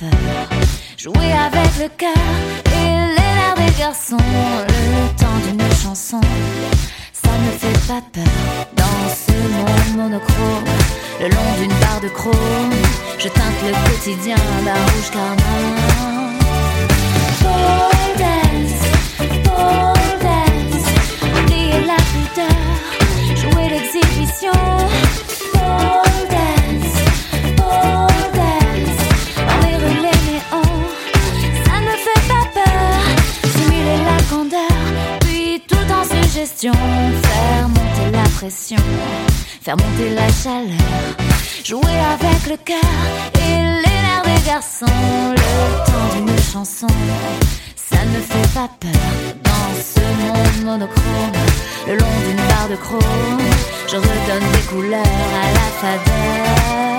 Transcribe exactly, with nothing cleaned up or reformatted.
peur. Jouer avec le cœur et les nerfs des garçons. Le temps d'une chanson, ça ne fait pas peur. Dans ce monde monochrome, le long d'une barre de chrome, je teinte le quotidien d'un rouge carmin. Pole dance, pole dance, oublier la pudeur, jouer l'exhibition. Pole dance, pole dance, dans les rues les néons, ça ne fait pas peur. Simuler la candeur, puis tout en suggestion, faire monter la pression, faire monter la chaleur, jouer avec le cœur et les nerfs des garçons. Le temps d'une chanson, ça ne fait pas peur. Dans ce monde monochrome, le long d'une barre de chrome, je redonne des couleurs à la faveur.